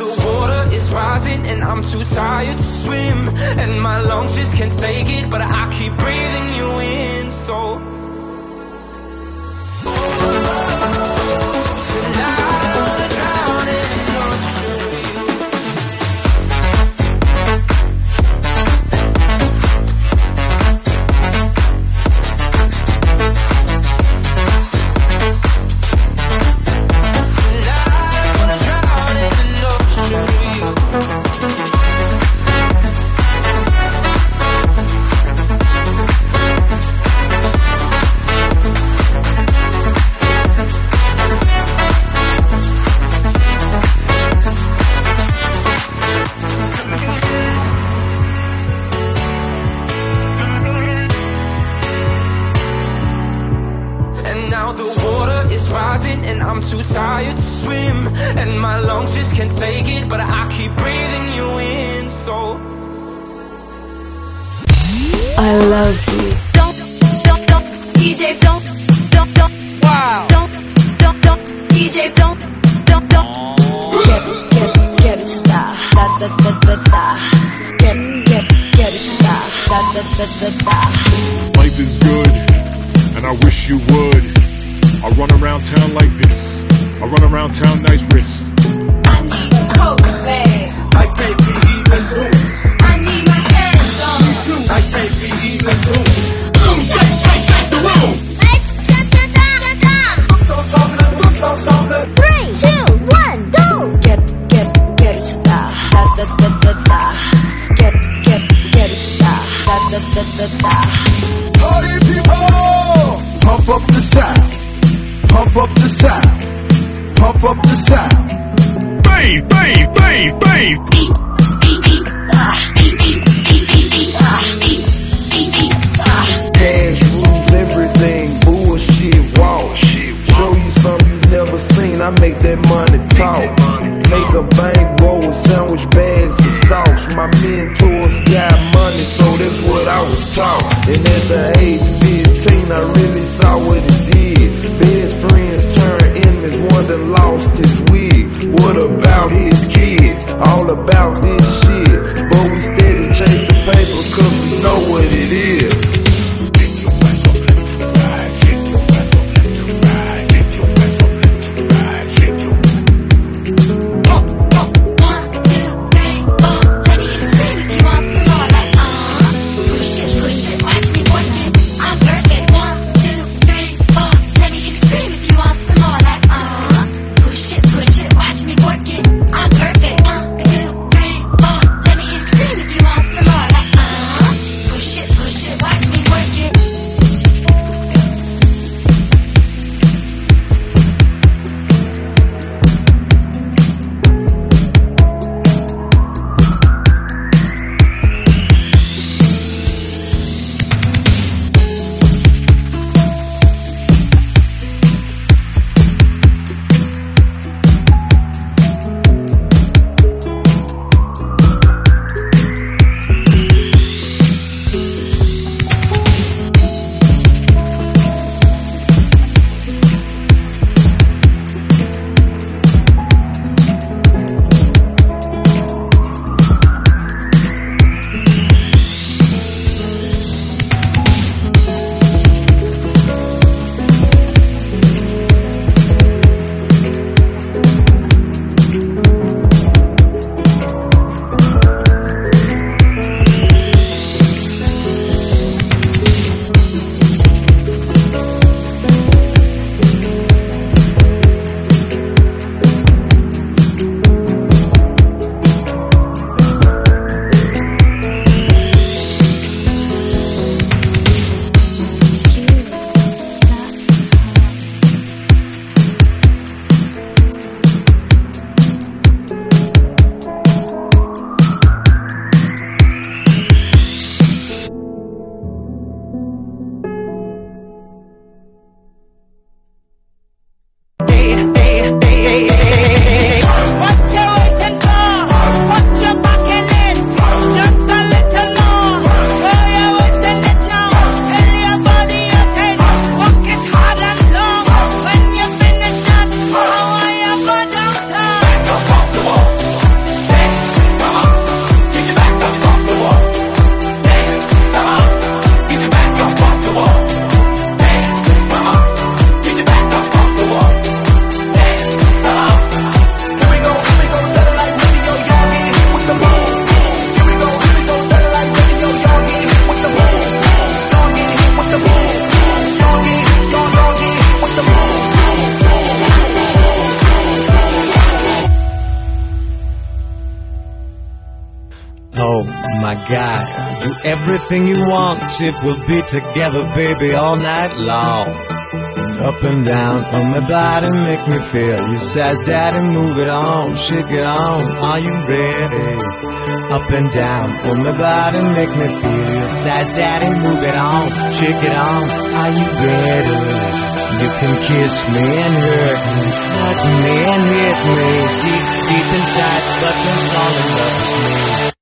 the water is rising and I'm too tired to swim, and my lungs just can't take it, but I keep breathing you in. So tonight I wanna drown in an ocean of you. And I'm too tired to swim, and my lungs just can't take it, but I keep breathing you in. So I love you. Don't, DJ, don't, wow. Don't, DJ, don't. Get it style, da da da da da. Get it style, da da da da da. Life is good, and I wish you would. I run around town like this. I run around town, nice wrist. I need a coke bag. I can't be even through. I need my hair done. Me too. I can't be even through. Boom, shake the room. Let's So something. 3, 2, 1, go. Get it style, da da da da da. Get it style, da da da da da. Party people, pump up the sound. Pump up the sound. Pump up the sound. Bass, bass, bass, bass. Cash rules everything. Bullshit walk. Show you something you never seen. I make that money talk. Make a bank roll with sandwich bags and stalks. My mentors got money, so that's what I was taught. And at the age of 15, I really saw what it did. Best friends turned enemies, one that lost his wig. What about his kids? All about this shit. But we steady chase the paper, cause we know what it is. Push it, watch Oh my God, do everything you want if we'll be together, baby, all night long. Up and down on my body, make me feel. You says, Daddy, move it on, shake it on. Are you ready? Up and down on my body, make me feel. You says, Daddy, move it on, shake it on. Are you ready? You can kiss me and hurt me, hug me and hit me deep, deep inside, but don't fall in love with me.